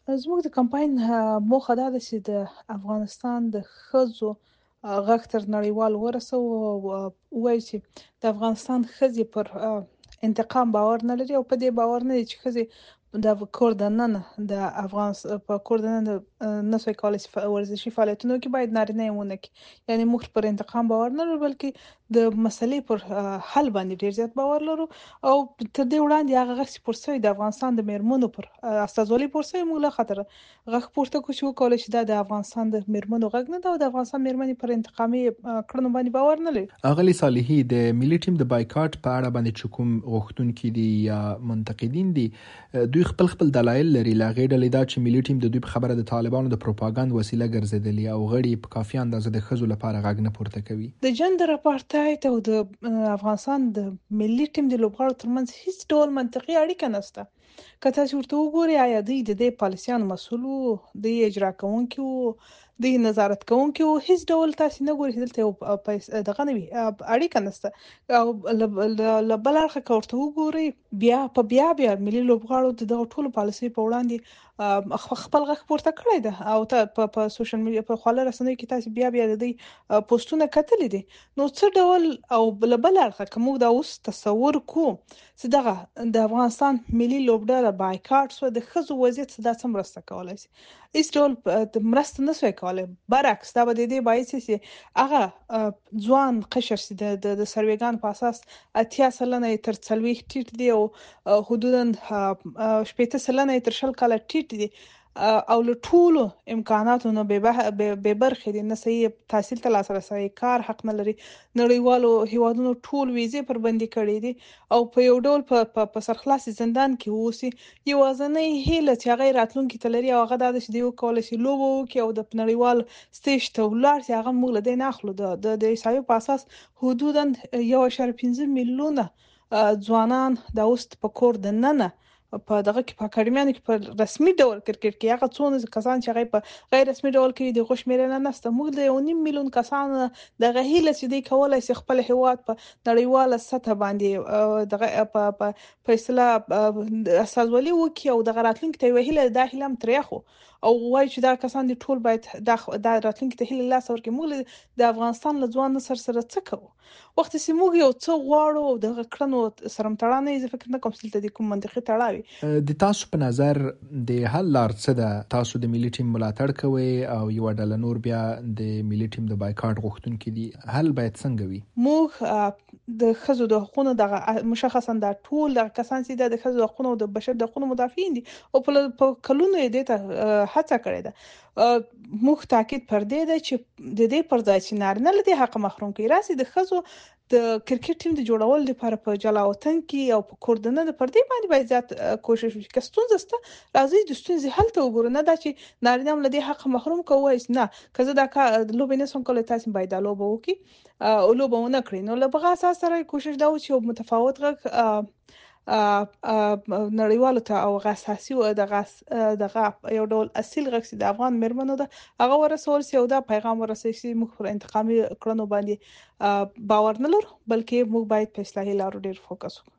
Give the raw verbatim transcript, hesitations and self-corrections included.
زموږ د کمپاین اه، موخه دا ده چې د افغانستان د ښځو اه، غږ تر نړیوال ورسوو او اه، ووایو چې د افغانستان ښځې پر اه، انتقام باور نه لري او په دې باور نه دي چې ښځې د کور دننه د افغانستان په کور دننه اه، نشوای کولی چې ف- ورزشي فعالیتونو کې باید نارینه یې ونه کړي. یعنې موږ پر انتقام باور نه لرو بلکې د مسلې پر اه، حل باندې ډیر زیات باور لرو او تر دې وړاندې هغه غږ چې پورته شوی د افغانستان د میرمنو پر اه، استازولي پورته شوی موږ له خطر غږ پورته کړو چې وکولای شي دا د افغانستان د میرمنو غږ نه ده او د افغانستان میرمنې پر انتقامي اه، کړنو باندې باور نه لري. اغلی صالحي د ملي ټیم د بایکاټ په اړه باندې چې کوم غوښتونکي دي یا منتقدین دي دوی خپل خپل دلایل لري. لا غیر ډلې دا چې ملي ټیم د دوی په خبره د طالبانو د پروپاګاند وسیله ګرځیدلی او غړي په کافي اندازه د ښځو لپاره غږ نه پورته کوي. د جندر اپارتایت او د اه، افغانستان د ملي ټیم د لوبغاړو ترمنځ هیڅ ډول منطقي اړیکه نشته. که تاسو ورته وګورئ آیا دوی د دې پالیسیانو مسؤل وو، دوی اجرا کوونکي وو، دوی نظارت کوونکي وو، هیڅ ډول تاسو نه ګورئ چې دلته یو اه، پیس- دغه نه وي اه، اړیکه نشته. او له له- له بل اړخه که ورته وګورئ بیا په بیا بیا ملي لوبغاړو د دغه ټولو پالیسیو په وړاندې اه، خ- خپل غږ پورته کړی ده او ته په په سوشل میډیا په خواله رسنیو کې تاسو بیا بیا د دوی اه، پوسټونه کتلي دي. نو څه ډول او بل بل اړخه که موږ دا اوس تصور کوو چې دغه د افغانستان ملي لوبډله بایکاټ شو د ښځو وضعیت څه دا څه مرسته کولای شي؟ هیڅ ډول اه، د مرسته نشوای کولای. برعکس دا به د دې باعث شي چې هغه اه، ځوان قشر چې د د د سروېګانو په اساس اتیا سلنه یې تر څلوېښت ټیټ دي او اه، حدودا اه، اه، شپېته سلنه یې تر شل کاله ټیټ دي اه، او له ټولو امکاناتو نه بې بح- بې بې برخې دي، نه صحیح تحصیل ته لاسرسی، کار حق نه لري، نړیوالو هیوادونو ټول ویزې پر بندي کړي دي او په یو ډول په په په سرخلاصي زندان کې اوسي. یوازینۍ هیله چې هغه یې راتلونکي ته لري او هغه دا ده چې دوی وکولای شي لوبه وکړي او د نړیوال سټیج ته ولاړ شي. هغه موږ له دې نه اخلو. د د د احصایو په اساس حدودا یو اعشاریه پنځه میلیونه اه، ځوانان دا اوس په کور دننه په دغه کې په اکاډمیانو کې په رسمي ډول کرکټ کې هغه څونه کسان چې هغه په غیر رسمي ډول کوي د غوښ میرنه نسته. موږ د یو نیم میلیون کسانو دغه هیله چې دوی کولای شي خپل هیواد په نړیواله سطح باندې اه، دغه په په په اصطلاح اه، استازولي وکړي او دغه راتلونکي ته یو هیله دا هیله هم ترېخو او وایي چې دا کسان دي ټول باید دا دا راتلونکي ته هیله لاس ورکړي. موږ له د افغانستان له ځوان نسل سره څه کوو؟ وخت چې موږ یو څه غواړو او دغه کړنو سره متړانه یې، زه فکر نه کوم چې دلته د کوم منطقي تړاو وي. د تاسو په نظر د حل لار څه ده؟ تاسو د ملي ټیم ملاتړ کوئ او یو ډله نور بیا د ملي ټیم د بایکاټ غوښتونکي دي. حل باید څنګه وي؟ موږ اه، د ښځو د حقوقو دغه مشخصا دا ټول دغه کسان چې د ښځو د حقوقو او د بشر د حقوقو مدافعین دي او په ل- په کلونو یې دې ته اه، هڅه کړې ده. اه، موږ تاکید پر دې ده چې د دې پر ځای چې نارینه له دې حق محروم کړي راسي د ښځو د کرکټ ټیم د جوړولو لپاره په جلا وطن کې او په کوردنه پر دې باندې باید زیات اه، کوشش وشي. که ستونزه شته راځي د ستونزې حل ته وګورو، نه دا چې نارینه هم له دې حق محروم کوو نه که زه دا کار لوبې نشم کولی تاسو باید دا لوبه وکړي اه، لوبه ونه کړي. نو له بغه اساس سره کوشش دا و چې یو متفاوت غږ اه، اه، اه، نړیوالو ته او غا اساسي او دغه دغه یو ډول اصیل غږ چې د افغان میرمنو ده هغه ورسول شي او دا پیغام ورسول شي. موږ پر انتقامي کړنو باندې اه، باور نه لرو بلکې موږ باید په اصلاحي لارو ډیر فوکس وکړو.